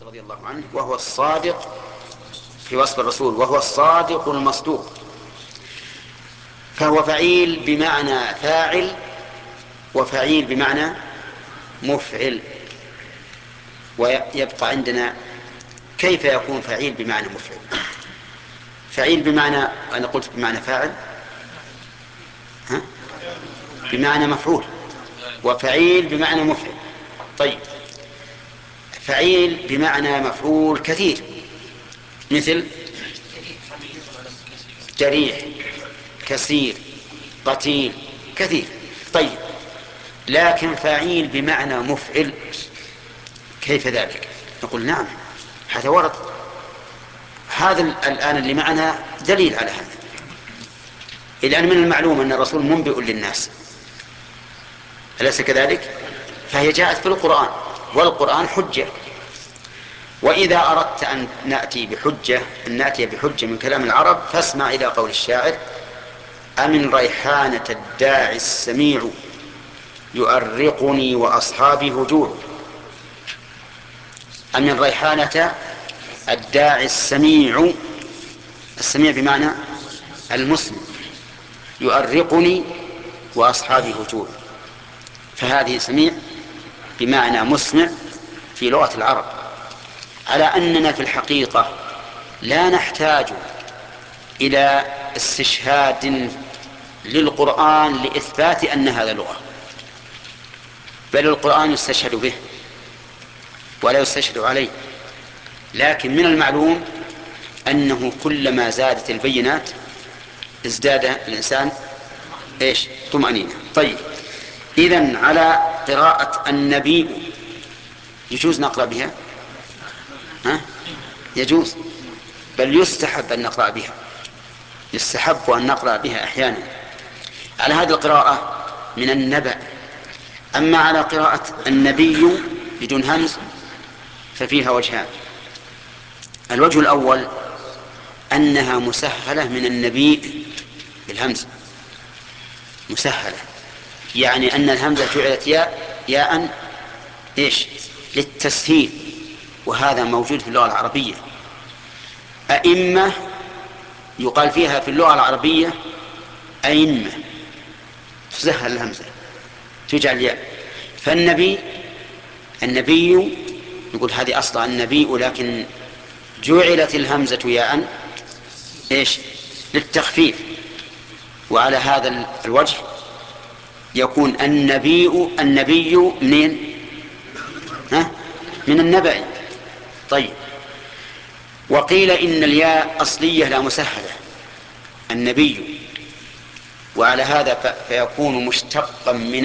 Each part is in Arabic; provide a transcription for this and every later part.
رضي الله عنه وهو الصادق في وصف الرسول، وهو الصادق المصدوق، فهو فعيل بمعنى فاعل وفعيل بمعنى مفعل. ويبقى عندنا كيف يكون فعيل بمعنى مفعل. فعيل بمعنى، أنا قلت بمعنى فاعل، بمعنى مفعول، وفعيل بمعنى مفعل. طيب، فعيل بمعنى مفعول كثير، مثل جريح، كثير، قتيل، كثير. طيب، لكن فعيل بمعنى مفعل كيف ذلك؟ نقول نعم، هذا ورد. هذا الآن اللي معنا دليل على هذا. الآن من المعلوم أن الرسول منبئ للناس، أليس كذلك؟ فهي جاءت في القرآن، والقرآن حجة. وإذا أردت أن نأتي بحجة من كلام العرب، فاسمع إلى قول الشاعر: أمن ريحانة الداعي السميع يؤرقني وأصحابي هجوع. أمن ريحانة الداعي السميع، السميع بمعنى المسمع، يؤرقني وأصحابي هجوع. فهذه سميع بمعنى مسمع في لغة العرب، على أننا في الحقيقة لا نحتاج إلى استشهاد للقرآن لإثبات أن هذا لغة، بل القرآن يستشهد به ولا يستشهد عليه. لكن من المعلوم أنه كلما زادت البينات ازداد الإنسان طمأنينة. طيب، إذن على قراءة النبي يجوز نقرأ بها؟ يجوز، بل يستحب أن نقرأ بها، يستحب أن نقرأ بها أحيانا على هذه القراءة من النبأ. أما على قراءة النبي بدون همز ففيها وجهان. الوجه الأول أنها مسهلة من النبي بالهمز، مسهلة، يعني أن الهمزة جعلت ياء للتسهيل، وهذا موجود في اللغة العربية. أئمة يقال فيها في اللغة العربية أئمة، تسهل الهمزة تجعل ياء. فالنبي يقول هذه أصلا النبي، لكن جعلت الهمزة ياء للتخفيف. وعلى هذا الوجه يكون النبي منين؟ من النبأ. طيب، وقيل إن الياء أصلية لا مسهلة، النبي، وعلى هذا فيكون مشتقا من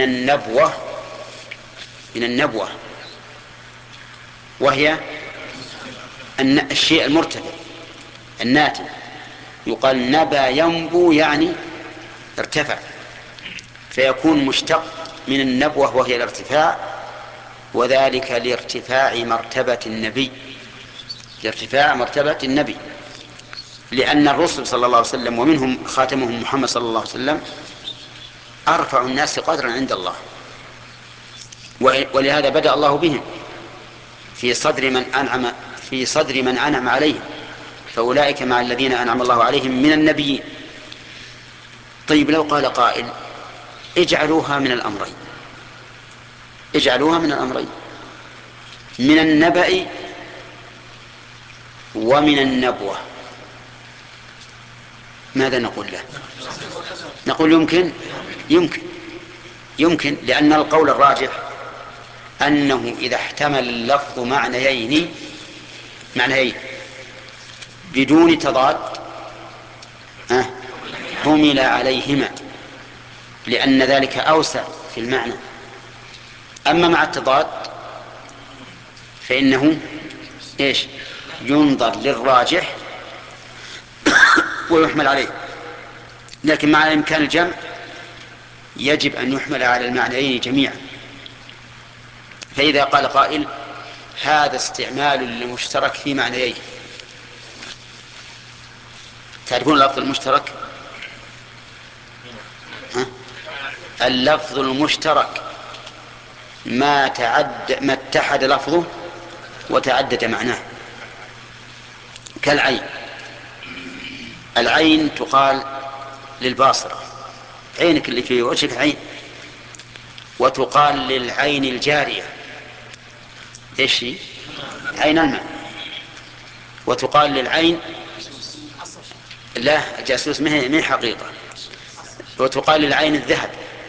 النبوة، وهي الشيء المرتفع الناتج. يقال نبا ينبو يعني ارتفع، فيكون مشتق من النبوة وهي الارتفاع، وذلك لارتفاع مرتبة النبي، لأن الرسل صلى الله عليه وسلم ومنهم خاتمهم محمد صلى الله عليه وسلم أرفع الناس قدرا عند الله، ولهذا بدأ الله بهم في صدر من أنعم عليهم، فأولئك مع الذين أنعم الله عليهم من النبيين. طيب، لو قال قائل اجعلوها من الأمرين، من النبأ ومن النبوة، ماذا نقول له؟ نقول يمكن، لأن القول الراجح أنه إذا احتمل اللفظ معنيين بدون تضاد حمل عليهما، لأن ذلك أوسع في المعنى. أما مع التضاد فإنه ينظر للراجح ويحمل عليه، لكن مع إمكان الجمع يجب أن يحمل على المعنيين جميعا. فإذا قال قائل هذا استعمال للمشترك في معنيين، تعرفون اللفظ المشترك؟ اللفظ المشترك ما اتحد لفظه وتعدد معناه كالعين. العين تقال للباصرة، عينك اللي في وجهك عين. وتقال للعين الجارية، ايش هي؟ عين الماء. وتقال للعين، لا الجاسوس ما هي حقيقة. وتقال للعين الذهب،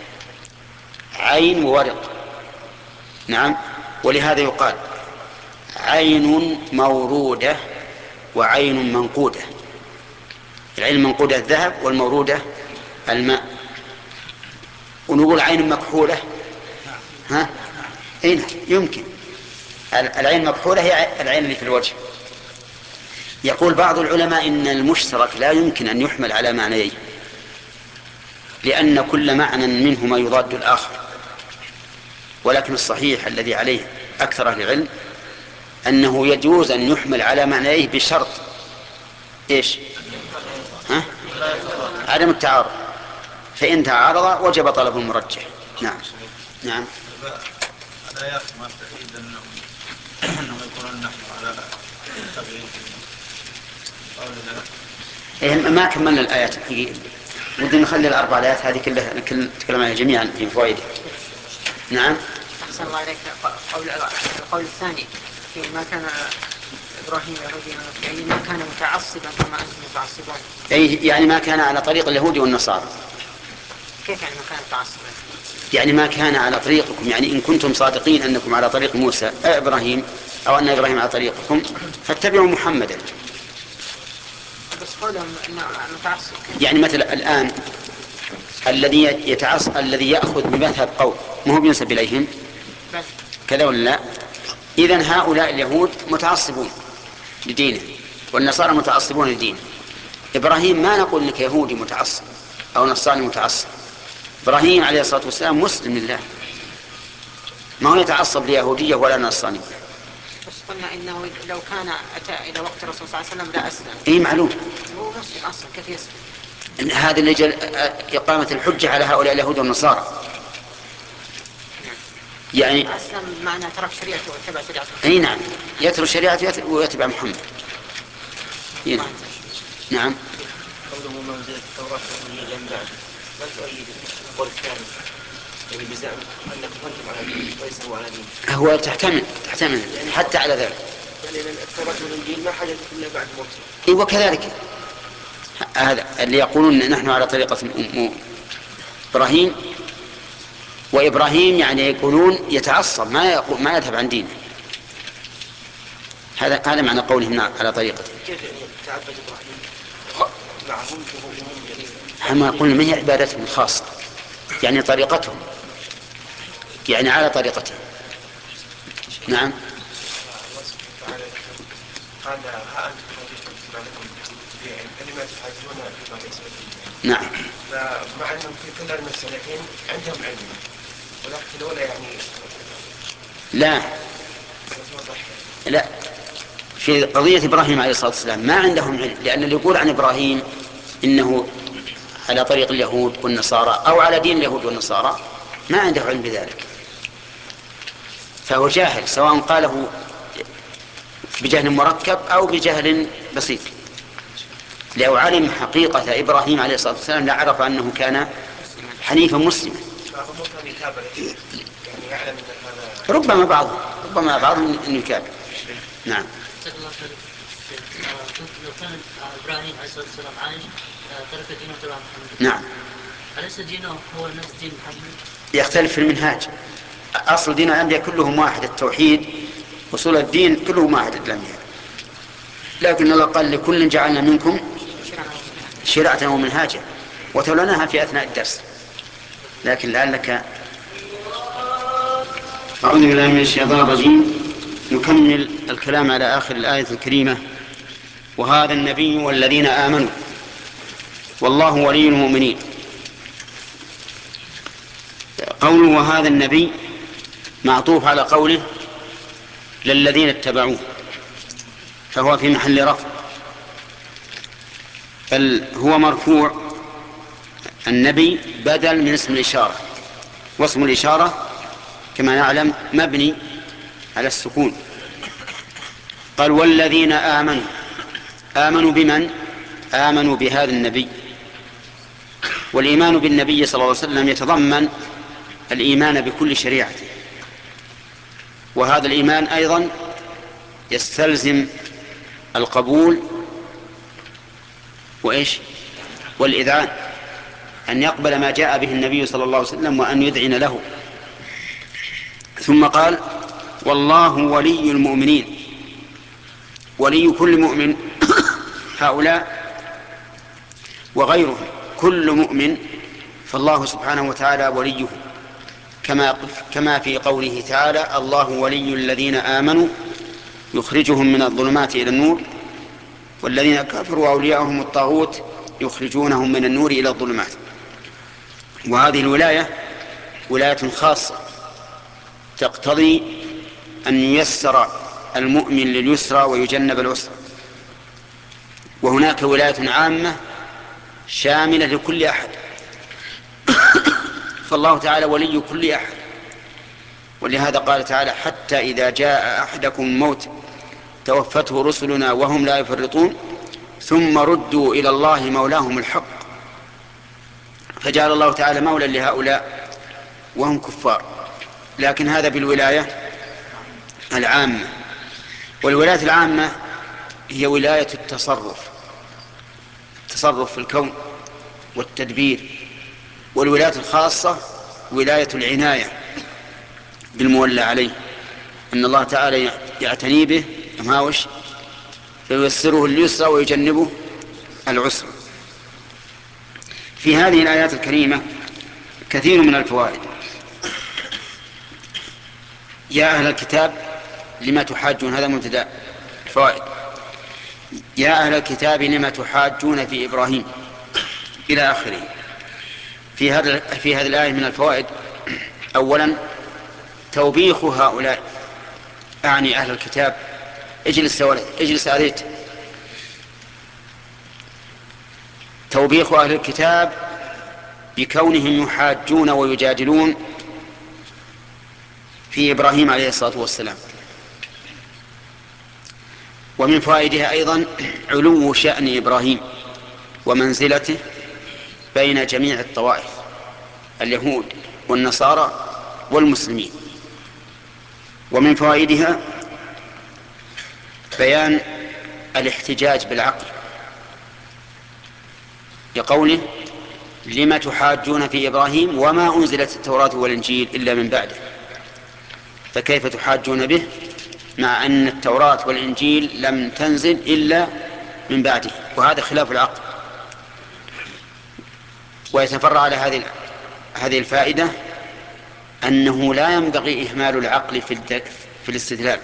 عين وورق. نعم. ولهذا يقال عين مورودة وعين منقودة. العين المنقودة الذهب والمورودة الماء. ونقول عين مكحولة، ها؟ إيه يمكن. العين المكحولة هي العين اللي في الوجه. يقول بعض العلماء إن المشترك لا يمكن أن يحمل على معنيين، لأن كل معنى منهما يضاد الآخر. ولكن الصحيح الذي عليه أكثر أهل العلم أنه يجوز أن يحمل على معنيه بشرط إيش؟ ها؟ عدم التعارض، فإن تعارض وجب طلب المرجح. نعم. نعم. الآيات ما تفيد أنهم يكونون نحن على تبعين. ما كملنا الآيات الحقيقة، ودنا نخلي الأربع آيات هذه كلها نتكلم عنها جميعا في فوائدها. نعم. أحسن الله عليك. القول الثاني ما كان إبراهيم يهوديا يعني ما كان متعصبا كما أنتم متعصبون. أي يعني ما كان على طريق اليهود والنصارى. كيف يعني ما كان متعصبا؟ يعني ما كان على طريقكم، يعني إن كنتم صادقين أنكم على طريق موسى إبراهيم، أو أن إبراهيم على طريقكم، فاتبعوا محمدا. بس قولهم إنه متعصب. يعني مثلا الآن الذي يتعصب، الذي يأخذ بمذهب قوم، ما هو بينسب إليهم كذا ولا لا؟ إذن هؤلاء اليهود متعصبون لدينه، والنصارى متعصبون لدينه. إبراهيم ما نقول إنك يهودي متعصب أو نصراني متعصب. إبراهيم عليه الصلاة والسلام مسلم لله، ما هو يتعصب ليهودية ولا نصرانية. بس قلنا إنه لو كان أتى إلى وقت الرسول صلى الله عليه وسلم لا أسلم. إيه معلوم. هو مسلم أصلا، كيف يسلم؟ إن هذا اللي إقامة الحجة على هؤلاء اليهود والنصارى. يعني أسلم معنى ترك شريعته واتبع شريعته. أي نعم، يترك شريعته ويتبع محمد. نعم. قوله ما نزلت التوراة والإنجيل من بعد، ما تؤيد القول الثاني يعني بزعم أنكم كنتم على دين وليس هو على دين؟ هو تحتمل يعني حتى على ذلك. يعني التوراة والإنجيل ما حدث إلا بعد موته. إيه وكذلك هذا اللي يقولون نحن على طريقة إبراهيم. وإبراهيم يعني يقولون يتعصب، ما يذهب عن دينه. هذا معنى قولهم على طريقته. كيف يعني تعبد إبراهيم معهم ما قلنا ما هي عبادتهم الخاصة، يعني طريقتهم، يعني على طريقته. نعم. قال ها أنتم حاجزتم فيما لكم به علم فلما تحاجون فيما ليس لكم به. نعم. فمع أنهم في كل المسألتين عندهم علم، ولكن الأولى يعني لا في قضية إبراهيم عليه الصلاة والسلام ما عندهم علم، لأن اللي يقول عن إبراهيم إنه على طريق اليهود والنصارى أو على دين اليهود والنصارى ما عنده علم بذلك، فهو جاهل، سواء قاله بجهل مركب أو بجهل بسيط. لو علم حقيقة إبراهيم عليه الصلاة والسلام لعرف أنه كان حنيفا مسلما. ربما بعضهم أنه يكابر. نعم. لو كان إبراهيم عليه الصلاة والسلام عايش ترك دينه تبع محمد. نعم. أليس دينه هو نفس دين محمد؟ يختلف في المنهاج. أصل دين الأنبياء كلهم واحد، التوحيد، وصول الدين كلهم واحد الأنبياء، لكن الله قال لكل جعلنا منكم شرعة ومنهاجا، وتولناها في أثناء الدرس، لكن لعلك. أعوذ بالله من الشيطان الرجيم. نكمل الكلام على آخر الآية الكريمة: وهذا النبي والذين آمنوا والله ولي المؤمنين. قوله وهذا النبي معطوف على قوله للذين اتبعوه، فهو في محل رفع، بل هو مرفوع. النبي بدل من اسم الإشارة، واسم الإشارة كما نعلم مبني على السكون، قال والذين آمنوا بمن؟ آمنوا بهذا النبي. والإيمان بالنبي صلى الله عليه وسلم يتضمن الإيمان بكل شريعته، وهذا الإيمان أيضا يستلزم القبول وإيش؟ والإذعان، أن يقبل ما جاء به النبي صلى الله عليه وسلم وأن يذعن له. ثم قال والله ولي المؤمنين، ولي كل مؤمن هؤلاء وغيرهم، كل مؤمن فالله سبحانه وتعالى وليه، كما في قوله تعالى الله ولي الذين آمنوا يخرجهم من الظلمات إلى النور والذين كفروا أولياءهم الطاغوت يخرجونهم من النور إلى الظلمات. وهذه الولاية ولاية خاصة تقتضي أن ييسر المؤمن لليسرى ويجنب العسرى. وهناك ولاية عامة شاملة لكل أحد، فالله تعالى ولي كل أحد. ولهذا قال تعالى حتى إذا جاء أحدكم الموت توفته رسلنا وهم لا يفرطون ثم ردوا إلى الله مولاهم الحق. فجعل الله تعالى مولا لهؤلاء وهم كفار. لكن هذا بالولاية العامة. والولاية العامة هي ولاية التصرف في الكون والتدبير. والولاية الخاصة ولاية العناية بالمولى عليه، أن الله تعالى يعتني به فييسره اليسرى ويجنبه العسر. في هذه الآيات الكريمة كثير من الفوائد. يا أهل الكتاب لما تحاجون، هذا مبتدأ الفوائد. يا أهل الكتاب لما تحاجون في إبراهيم إلى آخره. في هذه الآية من الفوائد أولا توبيخ هؤلاء، أعني أهل الكتاب. اجلس أريت. توبيخ أهل الكتاب بكونهم يحاجون ويجادلون في إبراهيم عليه الصلاة والسلام. ومن فوائدها أيضا علو شأن إبراهيم ومنزلته بين جميع الطوائف، اليهود والنصارى والمسلمين. ومن فوائدها بيان الاحتجاج بالعقل، لقوله لما تحاجون في إبراهيم وما أنزلت التوراة والإنجيل إلا من بعده. فكيف تحاجون به مع أن التوراة والإنجيل لم تنزل إلا من بعده؟ وهذا خلاف العقل. ويتفرع على هذه الفائدة أنه لا ينبغي إهمال العقل في الاستدلال،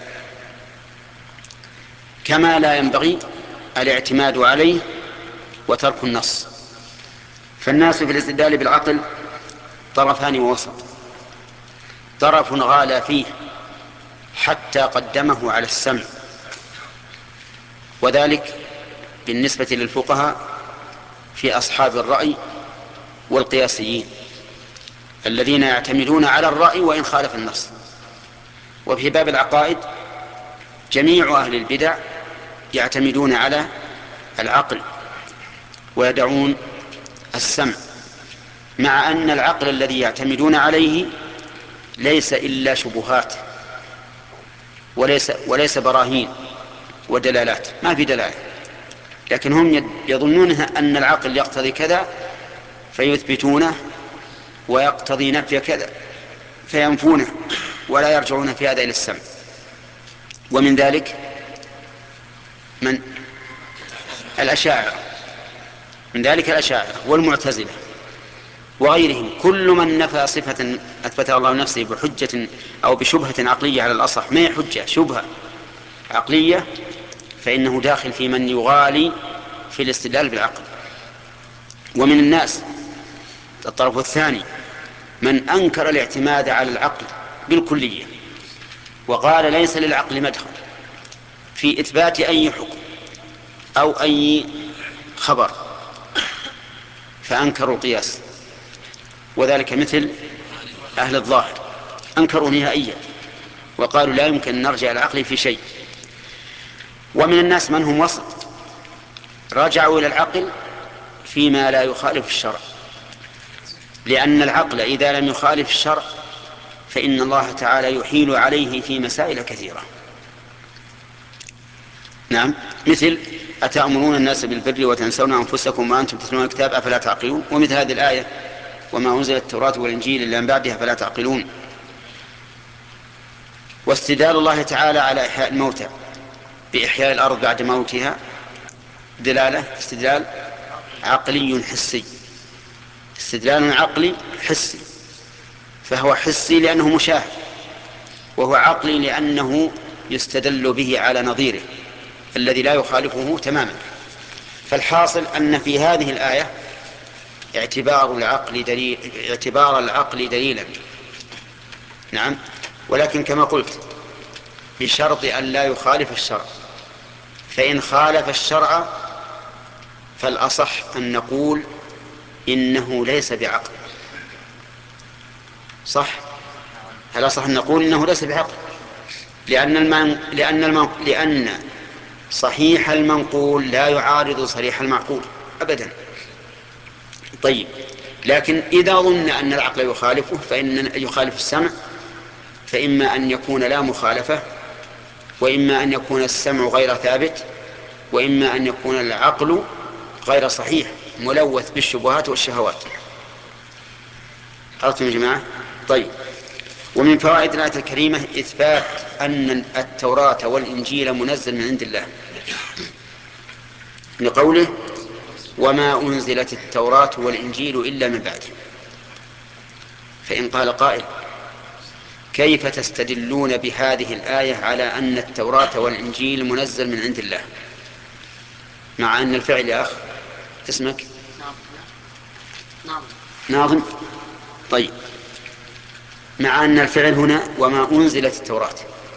كما لا ينبغي الاعتماد عليه وترك النص. فالناس في الاستدلال بالعقل طرفان ووسط. طرف غالى فيه حتى قدمه على السمع، وذلك بالنسبة للفقهاء في أصحاب الرأي والقياسيين الذين يعتمدون على الرأي وإن خالف النص. وفي باب العقائد جميع أهل البدع يعتمدون على العقل ويدعون السمع، مع أن العقل الذي يعتمدون عليه ليس إلا شبهات وليس براهين ودلالات، ما في دلالة. لكن هم يظنون أن العقل يقتضي كذا فيثبتونه، ويقتضي نفي كذا فينفونه، ولا يرجعون في هذا إلى السمع. ومن ذلك من الأشاعرة والمعتزلة وغيرهم. كل من نفى صفة أثبتها الله نفسه بحجة أو بشبهة عقلية على الأصح، ما هي حجة، شبهة عقلية، فإنه داخل في من يغالي في الاستدلال بالعقل. ومن الناس الطرف الثاني من أنكر الاعتماد على العقل بالكلية، وقال ليس للعقل مدخل في إثبات أي حكم أو أي خبر، فأنكروا القياس. وذلك مثل أهل الظاهر، أنكروا نهائيا وقالوا لا يمكن أن نرجع العقل في شيء. ومن الناس من هم وسط رجعوا إلى العقل فيما لا يخالف الشرع، لأن العقل إذا لم يخالف الشرع فإن الله تعالى يحيل عليه في مسائل كثيرة. نعم، مثل أتأمرون الناس بالبر وتنسون أنفسكم وأنتم تتلون الكتاب أفلا تعقلون، ومثل هذه الآية وما أنزل التوراة والإنجيل إلا من بعدها فلا تعقلون. واستدلال الله تعالى على إحياء الموتى بإحياء الأرض بعد موتها دلالة استدلال عقلي حسي، استدلال عقلي حسي، فهو حسي لأنه مشاهد، وهو عقلي لأنه يستدل به على نظيره الذي لا يخالفه تماما. فالحاصل أن في هذه الآية اعتبار العقل دليلا. نعم، ولكن كما قلت بشرط أن لا يخالف الشرع، فإن خالف الشرع فالأصح أن نقول إنه ليس بعقل. صح؟ هل أصح أن نقول إنه ليس بعقل؟ لأن صحيح المنقول لا يعارض صريح المعقول أبدا. طيب، لكن إذا ظن أن العقل يخالفه فإن يخالف السمع، فإما أن يكون لا مخالفة، وإما أن يكون السمع غير ثابت، وإما أن يكون العقل غير صحيح ملوث بالشبهات والشهوات. عرفتم يا جماعة؟ طيب، ومن فوائد الآية الكريمة إثبات أن التوراة والإنجيل منزل من عند الله، لقوله وما أنزلت التوراة والإنجيل إلا من بعده. فإن قال قائل كيف تستدلون بهذه الآية على أن التوراة والإنجيل منزل من عند الله مع أن الفعل يا أخ اسمك ناظم؟ طيب، مع أن الفعل هنا وما أنزلت التوراة،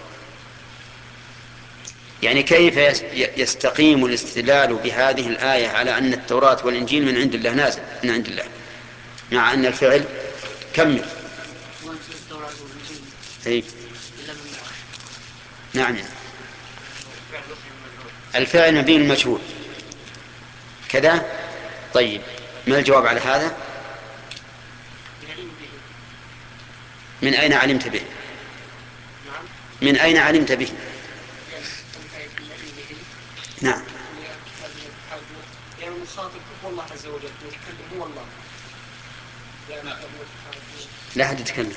يعني كيف يستقيم الاستدلال بهذه الآية على أن التوراة والإنجيل من عند الله نازل من عند الله مع أن الفعل كمل؟ أي نعم، الفعل مبين المجهول كذا. طيب، ما الجواب على هذا؟ من أين علمت به؟ من أين علمت به؟ نعم، يعني المخاطب هو الله عز وجل، المتكلم هو الله. لا أحد يتكلم.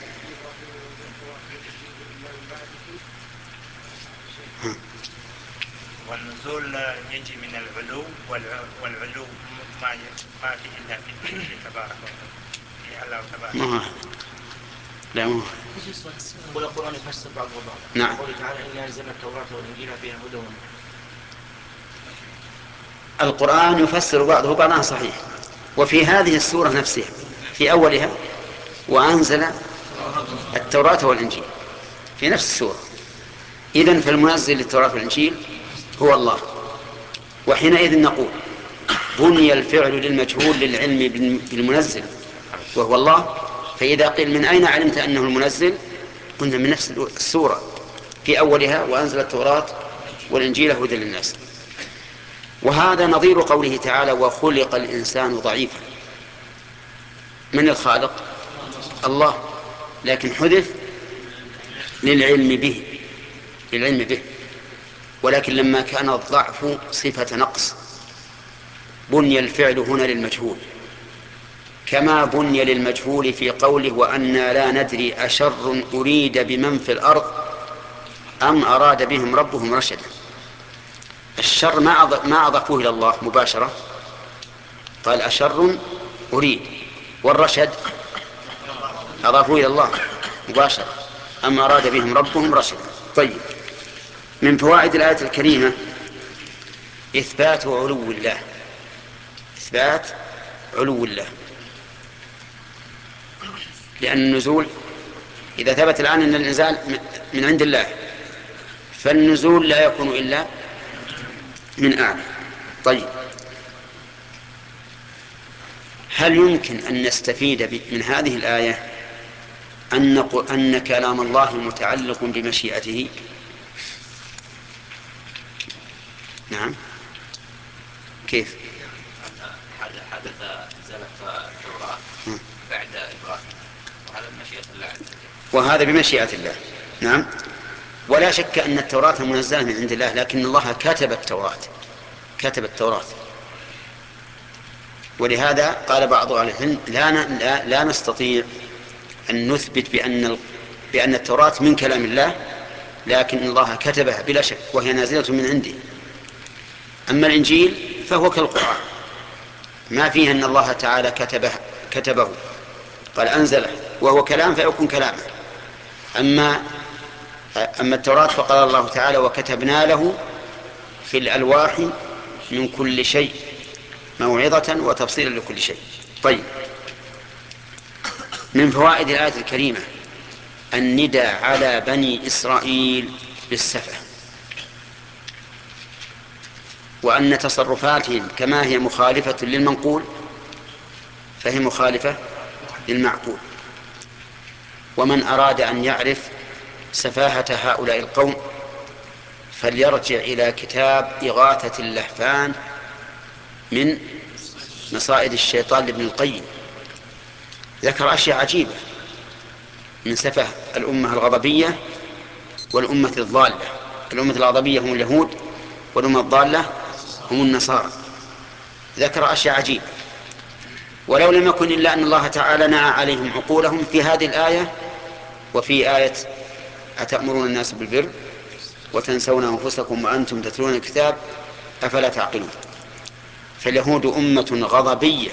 والنزول يجي من العلو، والعلو ما في إلا في الله تبارك وتعالى. لا مو. والقرآن يفسر بعض وبعض. نعم. قوله تعالى إنا أنزلنا التوراة والإنجيل فيها هدى ونور. القرآن يفسر بعضه بعضا صحيح، وفي هذه السورة نفسها في أولها وأنزل التوراة والإنجيل في نفس السورة. إذن فالمنزل للتوراة والإنجيل هو الله. وحينئذ نقول بني الفعل للمجهول للعلم بالمنزل وهو الله، فإذا قيل من أين علمت أنه المنزل؟ قلنا من نفس السورة في أولها وأنزل التوراة والإنجيل هدى للناس. وهذا نظير قوله تعالى وخلق الإنسان ضعيفا. من الخالق؟ الله، لكن حدث للعلم به، ولكن لما كان الضعف صفة نقص بني الفعل هنا للمجهول، كما بني للمجهول في قوله وأنا لا ندري أشر أريد بمن في الأرض أم أراد بهم ربهم رشدا. الشر ما أضافوه إلى الله مباشرة، قال أشر أريد، والرشد أضافوه إلى الله مباشرة أم أراد بهم ربهم رشدا. طيب، من فوائد الآية الكريمة إثبات علو الله، إثبات علو الله، لأن النزول إذا ثبت الآن أن الإنزال من عند الله فالنزول لا يكون إلا من أعلى. طيب، هل يمكن أن نستفيد من هذه الآية أن كلام الله متعلق بمشيئته؟ نعم. كيف؟ حدث نزلت التوراة بعد إبراهيم، وهذا بمشيئة الله عز وجل. وهذا بمشيئة الله. نعم. ولا شك أن التوراة منزلة من عند الله، لكن الله كتب التوراة. ولهذا قال بعض أهل العلم لا نستطيع أن نثبت بأن التوراة من كلام الله، لكن الله كتبها بلا شك وهي نازلة من عنده. أما الإنجيل فهو كالقرآن، ما فيه أن الله تعالى كتبه، قال أنزله وهو كلام فيكون كلامه. أما التوراة فقال الله تعالى وكتبنا له في الألواح من كل شيء موعظة وتفصيلا لكل شيء. طيب، من فوائد الآية الكريمة النداء على بني إسرائيل بالسفه، وأن تصرفاتهم كما هي مخالفة للمنقول فهي مخالفة للمعقول. ومن أراد أن يعرف سفاهة هؤلاء القوم فليرجع إلى كتاب إغاثة اللهفان من مصائد الشيطان لابن القيم، ذكر أشياء عجيبة من سفه الأمة الغضبية والأمة الضالة. الأمة الغضبية هم اليهود، والأمة الضالة هم النصارى. ذكر أشياء عجيبة، ولو لم يكن إلا أن الله تعالى نعى عليهم عقولهم في هذه الآية وفي آية أتأمرون الناس بالبر وتنسون أنفسكم وأنتم تتلون الكتاب أفلا تعقلون. فاليهود أمة غضبية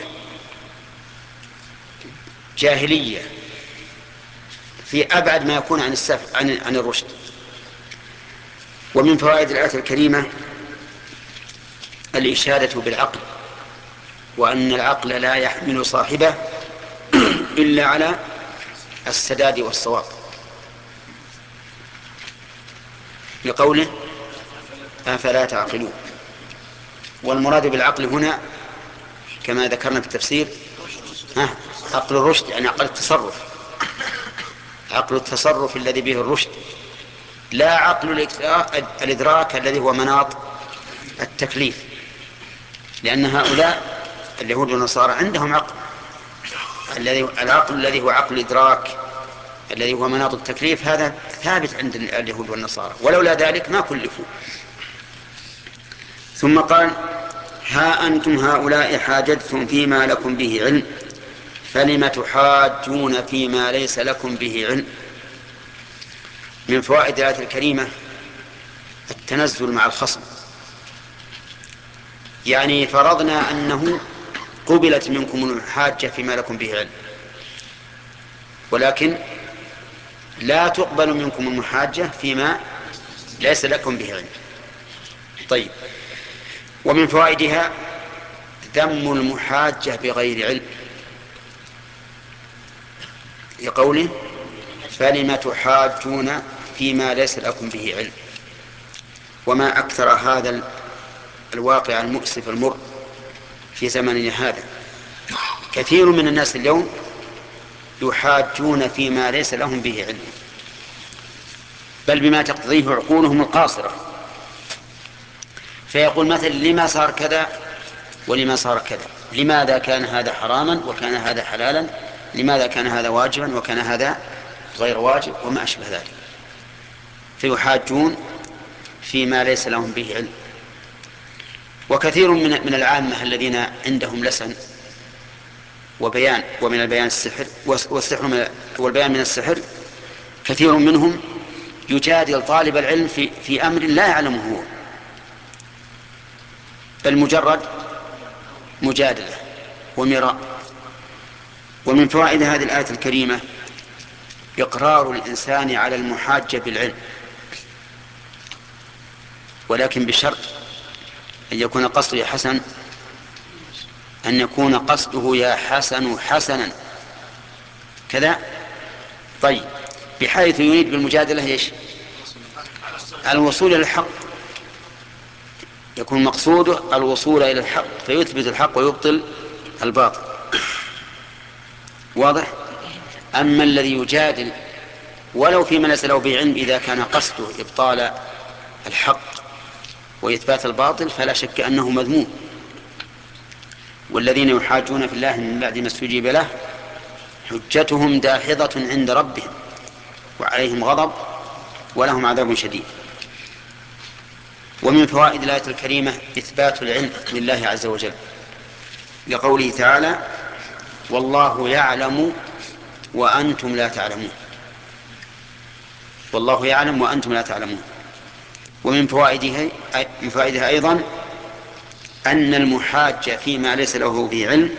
جاهلية في أبعد ما يكون عن الرشد. ومن فوائد الآية الكريمة الإشادة بالعقل، وأن العقل لا يحمل صاحبه إلا على السداد والصواب، لقوله أفلا تعقلون. والمراد بالعقل هنا كما ذكرنا في التفسير عقل الرشد، يعني عقل التصرف، عقل التصرف الذي به الرشد، لا عقل الإدراك الذي هو مناط التكليف، لأن هؤلاء اليهود والنصارى عندهم عقل، العقل الذي هو عقل الإدراك الذي هو مناط التكليف هذا ثابت عند اليهود والنصارى، ولولا ذلك ما كلفوا. ثم قال ها أنتم هؤلاء حاججتم فيما لكم به علم فلم تحاجون فيما ليس لكم به علم. من فوائد الآية الكريمة التنزل مع الخصم، يعني فرضنا أنه قبلت منكم المحاجة فيما لكم به علم، ولكن لا تقبل منكم المحاجة فيما ليس لكم به علم. طيب، ومن فوائدها ذم المحاجة بغير علم، لقوله فلم تحاجون فيما ليس لكم به علم. وما أكثر هذا الواقع المؤسف المر في زمننا هذا، كثير من الناس اليوم يحاجون فيما ليس لهم به علم، بل بما تقتضيه عقولهم القاصرة، فيقول مثلا لما صار كذا ولما صار كذا، لماذا كان هذا حراما وكان هذا حلالا، لماذا كان هذا واجبا وكان هذا غير واجب، وما أشبه ذلك. فيحاجون فيما ليس لهم به علم. وكثير من العامة الذين عندهم لسن وبيان، ومن البيان السحر والسحر والبيان من السحر، كثير منهم يجادل طالب العلم في أمر لا يعلمه هو، بل مجرد مجادلة ومراء. ومن فوائد هذه الآية الكريمة إقرار الإنسان على المحاجة بالعلم، ولكن بشرط أن يكون قصده يا حسن، أن يكون قصده يا حسن حسنا كذا. طيب، بحيث يريد بالمجادلة ايش؟ الوصول إلى الحق، يكون مقصوده الوصول إلى الحق فيثبت الحق ويبطل الباطل. واضح؟ أما الذي يجادل ولو فيما ليس له به علم إذا كان قصده إبطال الحق وإثبات الباطل فلا شك أنه مذموم. والذين يحاجون في الله من بعد ما استجيب له حجتهم داحضة عند ربهم وعليهم غضب ولهم عذاب شديد. ومن فوائد الآية الكريمة إثبات العلم لله عز وجل، لقوله تعالى: والله يعلم وأنتم لا تعلمون. والله يعلم وأنتم لا تعلمون. ومن فوائدها أيضا أن المحاج فيما ليس له به علم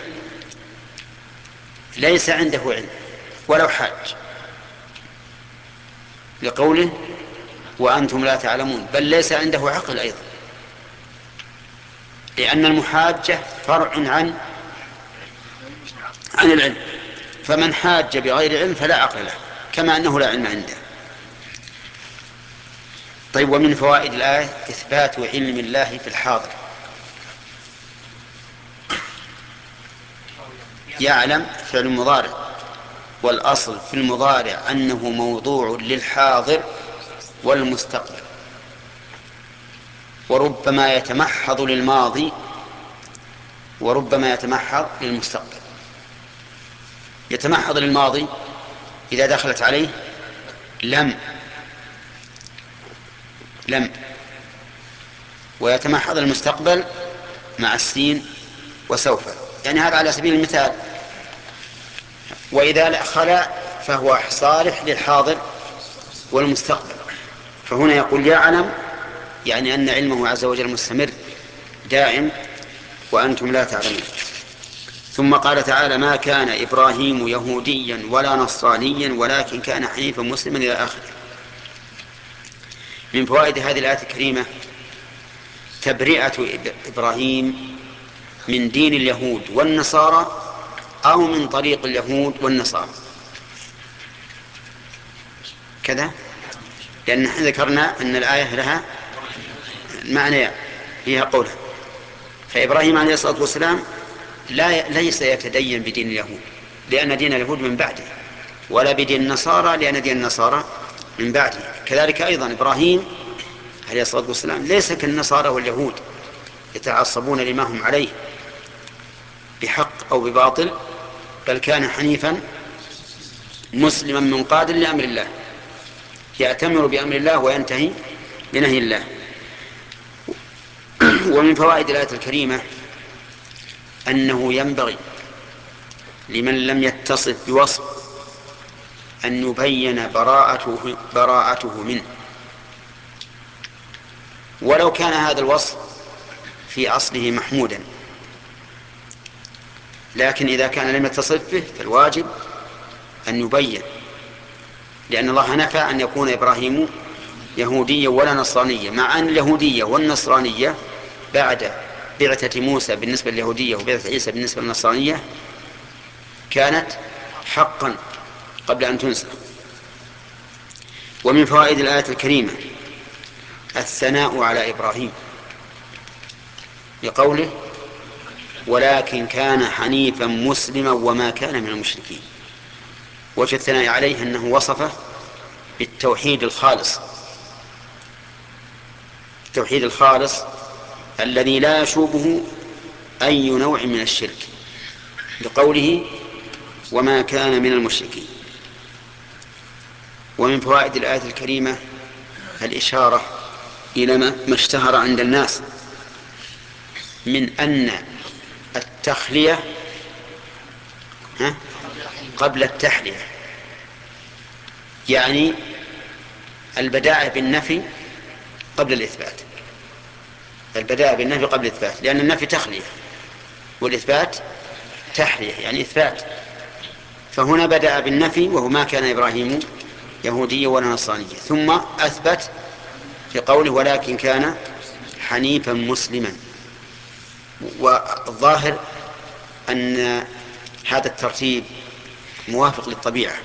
ليس عنده علم ولو حاج، لقوله وأنتم لا تعلمون، بل ليس عنده عقل أيضا، لأن المحاجة فرع عن العلم، فمن حاج بغير علم فلا عقل له، كما أنه لا علم عنده. طيب، ومن فوائد الآية إثبات علم الله في الحاضر. يعلم فعل مضارع، والأصل في المضارع أنه موضوع للحاضر والمستقبل، وربما يتمحض للماضي وربما يتمحض للمستقبل. يتمحض للماضي إذا دخلت عليه لم، ويتمحض المستقبل مع السين وسوف، يعني هذا على سبيل المثال. وإذا خلا فهو صالح للحاضر والمستقبل. فهنا يقول يعلم، يعني أن علمه عز وجل مستمر دائم وأنتم لا تعلمون. ثم قال تعالى: ما كان إبراهيم يهوديا ولا نصرانيا ولكن كان حنيفا مسلما إلى آخره. من فوائد هذه الآية الكريمة تبرئة إبراهيم من دين اليهود والنصارى أو من طريق اليهود والنصارى كذا، لأن نحن ذكرنا أن الآية لها معنى فيها قولها. فإبراهيم عليه الصلاة والسلام ليس يتدين بدين اليهود لأن دين اليهود من بعده، ولا بدين النصارى لأن دين النصارى من بعده. كذلك أيضا إبراهيم عليه الصلاة والسلام ليس كالنصارى واليهود يتعصبون لما هم عليه بحق أو بباطل، بل كان حنيفا مسلما منقادا لأمر الله، يأتمر بأمر الله وينتهي بنهي الله. ومن فوائد الآية الكريمة أنه ينبغي لمن لم يتصف بوصف أن يبين براءته منه، ولو كان هذا الوصف في أصله محمودا، لكن إذا كان لم يتصف به فالواجب أن يبين، لأن الله نفى أن يكون إبراهيم يهوديا ولا نصرانيا، مع أن اليهودية والنصرانية بعد بعثة موسى بالنسبة لليهودية وبعثة عيسى بالنسبة للنصرانية كانت حقا قبل أن تنسخ. ومن فوائد الآية الكريمة الثناء على إبراهيم بقوله: ولكن كان حنيفا مسلما وما كان من المشركين. وجه الثناء عليه أنه وصفه بالتوحيد الخالص، التوحيد الخالص الذي لا يشوبه أي نوع من الشرك، بقوله: وما كان من المشركين. ومن فوائد الآية الكريمة الإشارة إلى ما اشتهر عند الناس من أن التخلية قبل التحلية، يعني البداءة بالنفي قبل الإثبات، البداءة بالنفي قبل الإثبات، لأن النفي تخلية والإثبات تحلية يعني إثبات. فهنا بدأ بالنفي وهو ما كان إبراهيم يهوديا ولا نصرانيا، ثم أثبت في قوله: ولكن كان حنيفا مسلما. والظاهر أن هذا الترتيب موافق للطبيعة،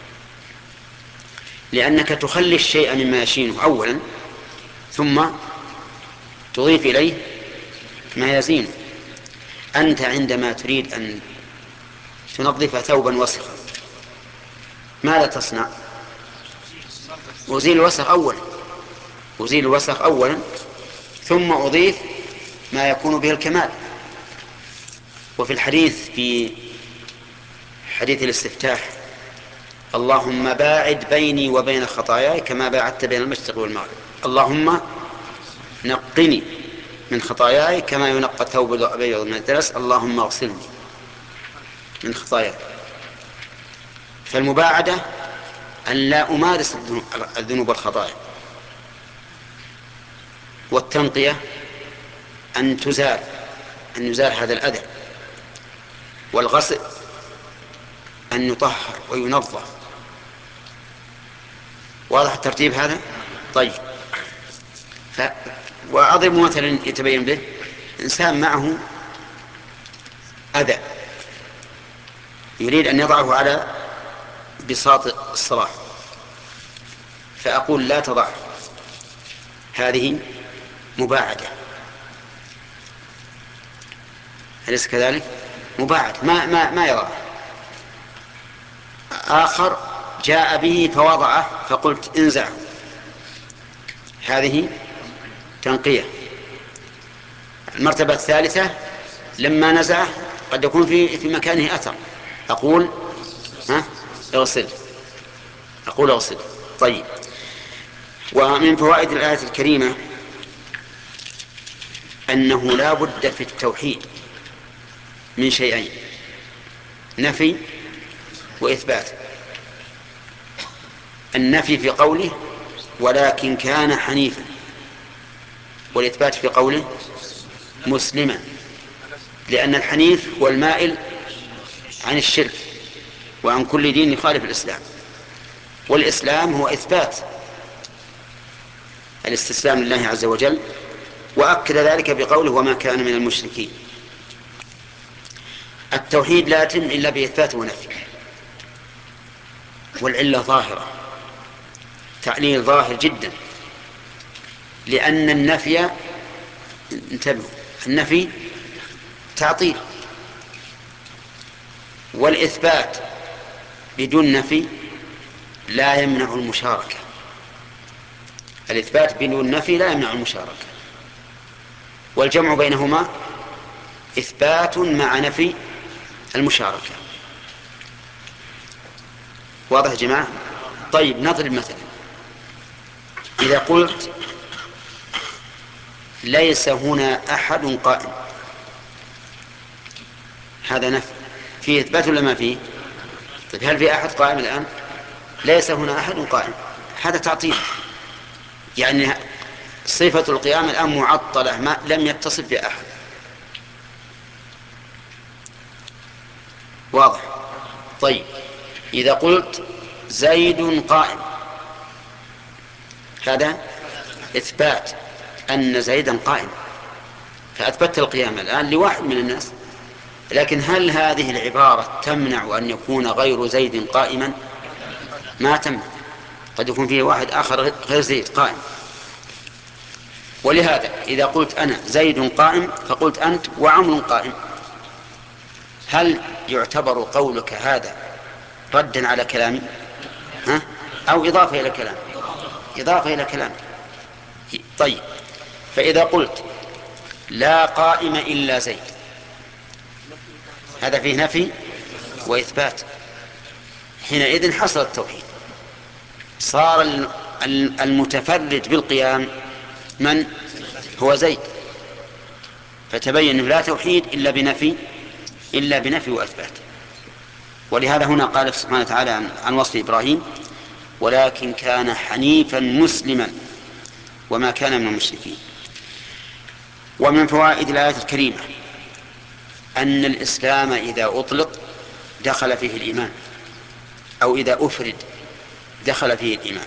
لأنك تخلي الشيء مما يشينه أولا ثم تضيف إليه ما يزينه. أنت عندما تريد أن تنظف ثوبا وسخا ماذا تصنع؟ أزيل الوسخ أولا ثم أضيف ما يكون به الكمال. وفي الحديث في حديث الاستفتاح: اللهم باعد بيني وبين خطاياي كما باعدت بين المشرق والمغرب، اللهم نقني من خطاياي كما ينقى الثوب الأبيض من الدنس، اللهم اغسلني من خطاياي. فالمباعدة أن لا أمارس الذنوب والخطايا، والتنقية أن يزال هذا الأذى، والغسل أن يطهر وينظف. واضح الترتيب هذا؟ طيب. وأضرب مثلا يتبين به: إنسان معه أذى يريد أن يضعه على بساط الصلاة، فأقول لا تضعه، هذه مباعدة، أليس كذلك؟ مباعد ما يضعه. آخر جاء به فوضعه فقلت انزعه، هذه تنقية. المرتبة الثالثة لما نزعه قد يكون في مكانه أثر، أقول اغسل، أقول اغسل. طيب. ومن فوائد الآية الكريمة أنه لا بد في التوحيد من شيئين: نفي وإثبات. النفي في قوله ولكن كان حنيفا، والإثبات في قوله مسلما، لأن الحنيف هو المائل عن الشرك وعن كل دين يخالف الإسلام، والإسلام هو إثبات الاستسلام لله عز وجل، وأكد ذلك بقوله وما كان من المشركين. التوحيد لا يتم إلا بإثبات ونفي، والعلة ظاهرة، تعليل ظاهر جدا، لأن النفي، انتبهوا، النفي تعطيل، والإثبات بدون نفي لا يمنع المشاركة. الإثبات بدون نفي لا يمنع المشاركة، والجمع بينهما إثبات مع نفي المشاركة. واضح يا جماعة؟ طيب، نضرب مثلا: إذا قلت ليس هنا أحد قائم، هذا نفي، فيه إثبات ولا ما فيه؟ طيب، هل في أحد قائم الآن؟ ليس هنا أحد قائم، هذا تعطيل، يعني صفة القيام الآن معطلة، ما لم يتصف بأحد. واضح؟ طيب، إذا قلت زيد قائم، هذا إثبات أن زيدا قائم، فأثبت القيام الآن لواحد من الناس، لكن هل هذه العبارة تمنع أن يكون غير زيد قائما؟ ما تمنع، قد يكون فيه واحد آخر غير زيد قائم. ولهذا إذا قلت أنا زيد قائم فقلت أنت وعمر قائم، هل يعتبر قولك هذا ردا على كلامي أو إضافة إلى كلامي؟ إضافة إلى كلامي. طيب، فإذا قلت لا قائم إلا زيد، هذا فيه نفي وإثبات، حينئذ حصل التوحيد، صار المتفرد بالقيام من هو زيد، فتبين أنه لا توحيد إلا بنفي وإثبات. ولهذا هنا قال سبحانه وتعالى عن وصف إبراهيم: ولكن كان حنيفا مسلما وما كان من المشركين. ومن فوائد الآية الكريمة أن الإسلام إذا أطلق دخل فيه الإيمان، أو إذا أفرد دخل فيه الإيمان.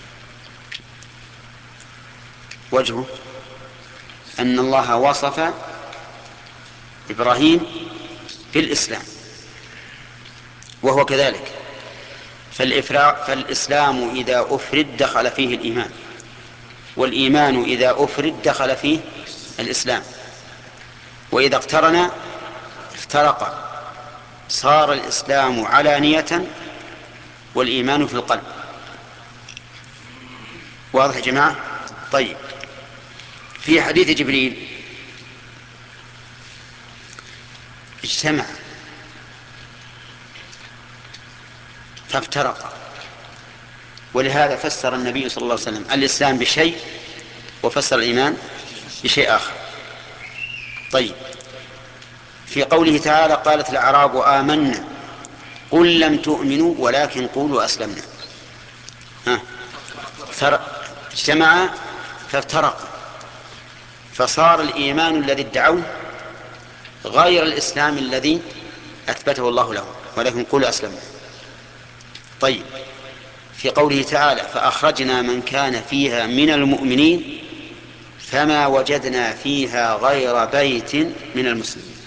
وجهه أن الله وصف إبراهيم بالإسلام وهو كذلك، فالإسلام إذا أفرد دخل فيه الإيمان، والإيمان إذا أفرد دخل فيه الإسلام، وإذا اقترن افترق، صار الإسلام علانية والإيمان في القلب. واضح يا جماعة؟ طيب، في حديث جبريل اجتمع فافترق، ولهذا فسر النبي صلى الله عليه وسلم الإسلام بشيء وفسر الإيمان بشيء آخر. طيب، في قوله تعالى قالت الأعراب آمنا قل لم تؤمنوا ولكن قولوا أسلمنا، اجتمع فافترق، فصار الإيمان الذي ادعوه غير الإسلام الذي أثبته الله له، ولكن قولوا أسلمنا. طيب، في قوله تعالى فأخرجنا من كان فيها من المؤمنين فما وجدنا فيها غير بيت من المسلمين.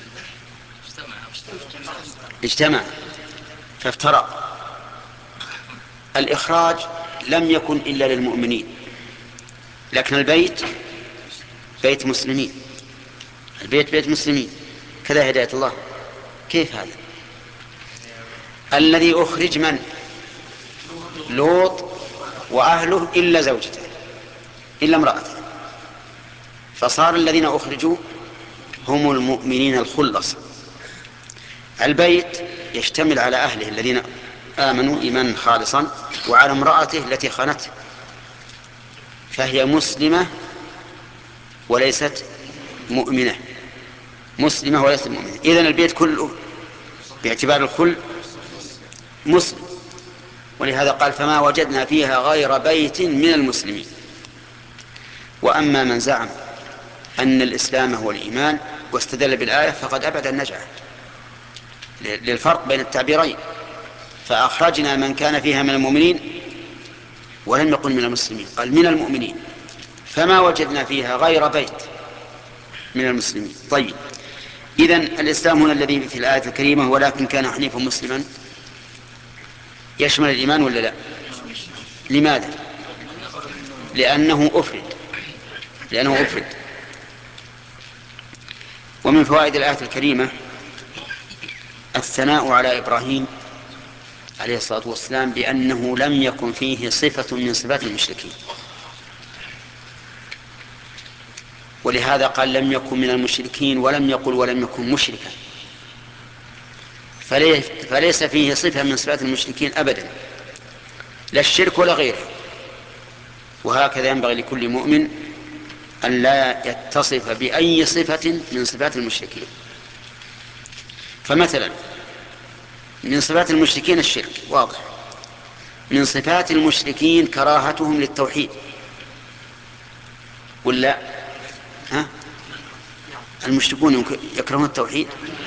اجتمع فافترق. الإخراج لم يكن إلا للمؤمنين، لكن البيت بيت مسلمين، البيت بيت مسلمين، كذا هداية الله. كيف هذا؟ الذي أخرج من؟ لوط وأهله إلا زوجته إلا امرأته، فصار الذين أخرجوا هم المؤمنين الخلص. البيت يشتمل على أهله الذين آمنوا إيمانا خالصا وعلى امرأته التي خانته، فهي مسلمة وليست مؤمنة، مسلمة وليست مؤمنة. إذن البيت كله باعتبار الكل مسلم، ولهذا قال فما وجدنا فيها غير بيت من المسلمين. وأما من زعم أن الإسلام هو الإيمان واستدل بالآية فقد أبعد النجعة للفرق بين التعبيرين، فأخرجنا من كان فيها من المؤمنين ولم يقل من المسلمين، قال من المؤمنين، فما وجدنا فيها غير بيت من المسلمين. طيب، إذن الإسلام هنا الذي في الآية الكريمة ولكن كان حنيفا مسلما يشمل الإيمان ولا لا؟ لماذا؟ لأنه أفرد. ومن فوائد الآية الكريمة الثناء على إبراهيم عليه الصلاة والسلام بأنه لم يكن فيه صفة من صفات المشركين، ولهذا قال لم يكن من المشركين ولم يقل ولم يكن مشركا، فليس فيه صفة من صفات المشركين أبدا، لا الشرك ولا غيره. وهكذا ينبغي لكل مؤمن أن لا يتصف بأي صفة من صفات المشركين. فمثلا من صفات المشركين الشرك واضح، من صفات المشركين كراهتهم للتوحيد ولا المشركون يكرهون التوحيد؟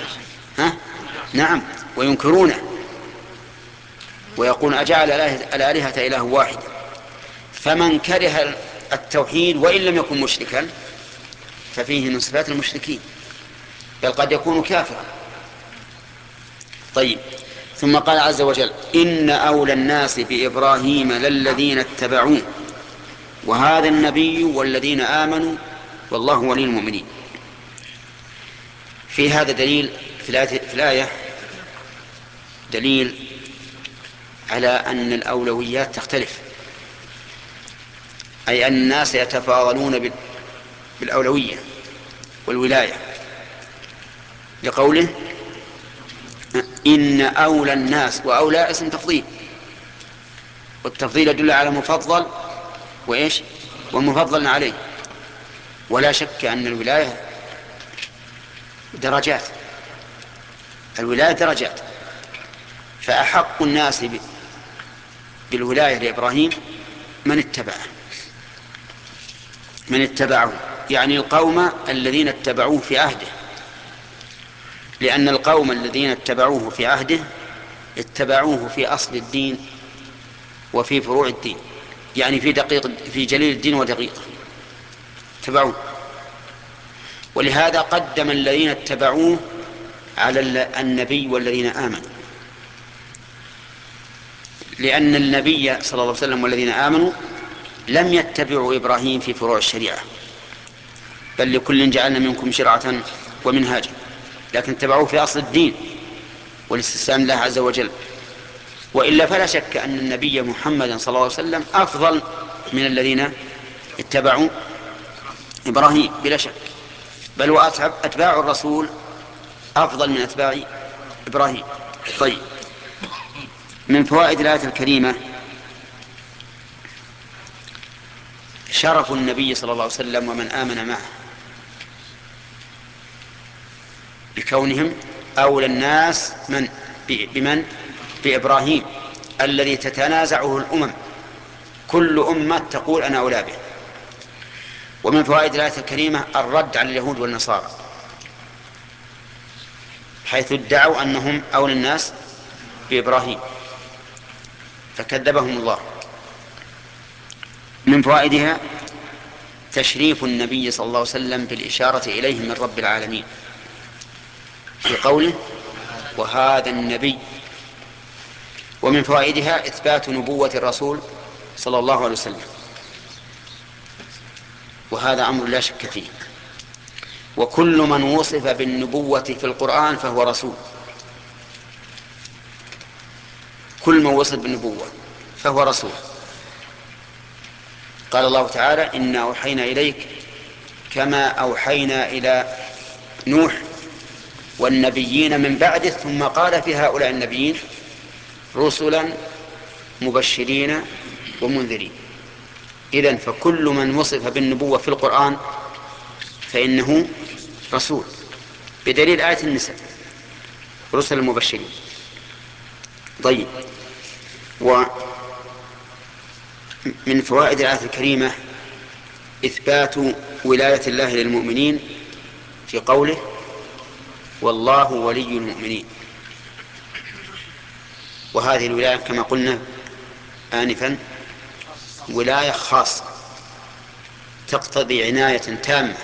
نعم، وينكرونه ويقول أجعل الآلهة إله واحد. فمن كره التوحيد وإن لم يكن مشركا ففيه من صفات المشركين، بل قد يكون كافرا. طيب، ثم قال عز وجل إن أولى الناس بإبراهيم للذين اتبعوه وهذا النبي والذين آمنوا والله ولي المؤمنين. في هذا دليل في الآية دليل على أن الأولويات تختلف، أي أن الناس يتفاضلون بالأولوية والولاية، لقوله إن أولى الناس، وأولى اسم تفضيل، والتفضيل يدل على مفضل وإيش ومفضل عليه. ولا شك أن الولاية درجات، الولاية درجات، فأحق الناس بالولاية لإبراهيم من اتبعه، يعني القوم الذين اتبعوه في عهده، لأن القوم الذين اتبعوه في عهده اتبعوه في أصل الدين وفي فروع الدين، يعني في جليل الدين ودقيقه اتبعوه. ولهذا قدم الذين اتبعوه على النبي والذين آمنوا، لأن النبي صلى الله عليه وسلم والذين آمنوا لم يتبعوا إبراهيم في فروع الشريعة، بل لكل جعلنا منكم شرعة ومنهاجا، لكن اتبعوه في أصل الدين والاستسلام لله عز وجل. وإلا فلا شك أن النبي محمد صلى الله عليه وسلم أفضل من الذين اتبعوا إبراهيم بلا شك، بل وأتباع الرسول أفضل من أتباع إبراهيم. طيب، من فوائد الآية الكريمة شرف النبي صلى الله عليه وسلم ومن آمن معه بكونهم أولى الناس بمن؟ بإبراهيم الذي تتنازعه الأمم، كل أمة تقول أنا أولى به. ومن فوائد الآية الكريمة الرد على اليهود والنصارى حيث ادعوا أنهم أولى الناس بإبراهيم فكذبهم الله. من فوائدها تشريف النبي صلى الله عليه وسلم بالإشارة إليه من رب العالمين في قوله وهذا النبي. ومن فوائدها إثبات نبوة الرسول صلى الله عليه وسلم، وهذا أمر لا شك فيه، وكل من وصف بالنبوة في القرآن فهو رسول، كل من وصف بالنبوة فهو رسول. قال الله تعالى إنا أوحينا إليك كما أوحينا إلى نوح والنبيين من بعده، ثم قال في هؤلاء النبيين رسلا مبشرين ومنذرين. إذن فكل من وصف بالنبوة في القرآن فإنه رسول، بدليل آية النساء رسل المبشرين. طيب، ومن فوائد الآية الكريمة إثبات ولاية الله للمؤمنين في قوله والله ولي المؤمنين. وهذه الولاية كما قلنا آنفا ولاية خاصة تقتضي عناية تامة،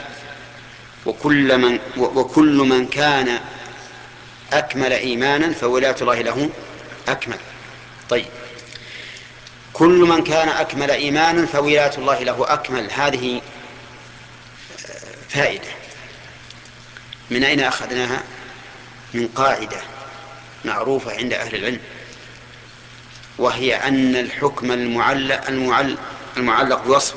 وكل من كان أكمل إيمانا فولاية الله له أكمل. طيب، كل من كان أكمل إيمانا فولاية الله له أكمل، هذه فائدة من أين أخذناها؟ من قاعدة معروفة عند أهل العلم، وهي أن الحكم المعلق بوصف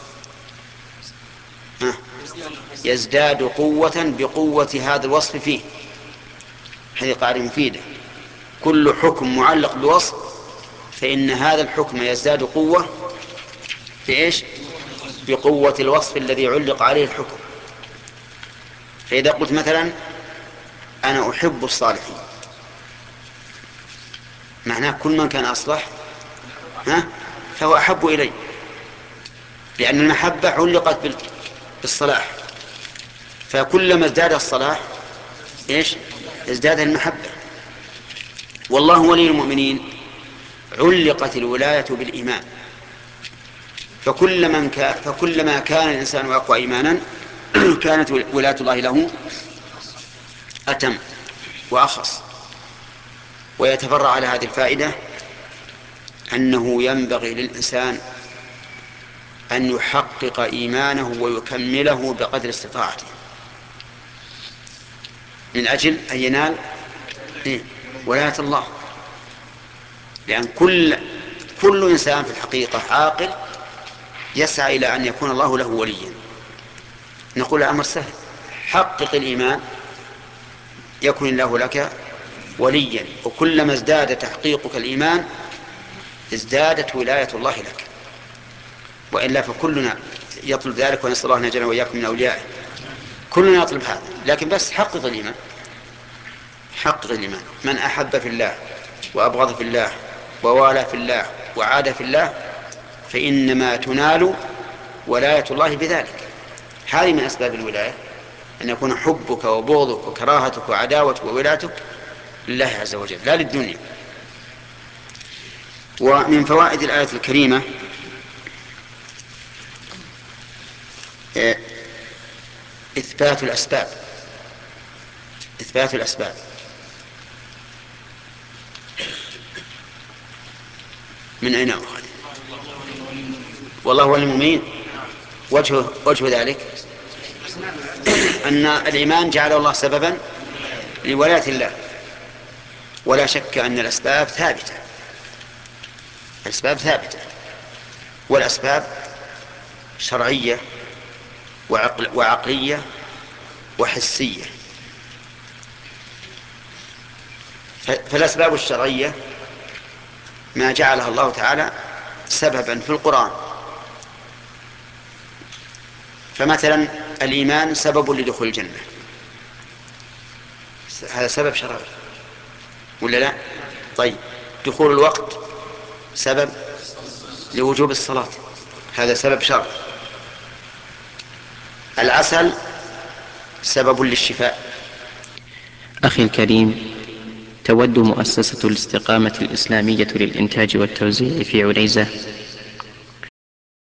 يزداد قوة بقوة هذا الوصف فيه. هذه قاعدة مفيدة، كل حكم معلق بوصف فإن هذا الحكم يزداد قوة بإيش؟ بقوة الوصف الذي علق عليه الحكم. فإذا قلت مثلا أنا أحب الصالحين، معناه كل من كان أصلح فهو أحب إلي، لأن المحبة علقت بالصلاح، فكلما ازداد الصلاح إيش؟ ازداد المحبة. والله ولي المؤمنين علقت الولاية بالإيمان، فكلما كان الإنسان أقوى إيمانا كانت ولاية الله له أتم وأخص. ويتفرع على هذه الفائدة أنه ينبغي للإنسان أن يحقق إيمانه ويكمله بقدر استطاعته من أجل أن ينال ولاية الله، لأن كل إنسان في الحقيقة عاقل يسعى إلى أن يكون الله له وليا. نقول أمر سهل، حقق الإيمان يكون الله لك وليا، وكلما ازداد تحقيقك الإيمان ازدادت ولاية الله لك، وإلا فكلنا يطلب ذلك، ونسأل الله أن يجعلنا وإياكم من أوليائه. كلنا يطلب هذا، لكن بس حقق الإيمان، حقق الإيمان. من أحب في الله وأبغض في الله ووالى في الله وعاد في الله فإنما تنال ولاية الله بذلك. هذه من أسباب الولاية، أن يكون حبك وبغضك وكراهتك وعداوتك وولايتك لله عز وجل لا للدنيا. ومن فوائد الآية الكريمة إثبات الأسباب. إثبات الأسباب من أين أخذ؟ والله هو المؤمن. وجه ذلك أن الإيمان جعل الله سببا لولاية الله، ولا شك أن الأسباب ثابتة، الأسباب ثابتة، والأسباب شرعية وعقلية وحسية. فالأسباب الشرعية ما جعلها الله تعالى سببا في القرآن. فمثلا الإيمان سبب لدخول الجنة، هذا سبب شرعي ولا لا؟ طيب دخول الوقت سبب لوجوب الصلاة، هذا سبب شرعي. العسل سبب للشفاء. أخي الكريم، تود مؤسسة الاستقامة الإسلامية للإنتاج والتوزيع في عنيزة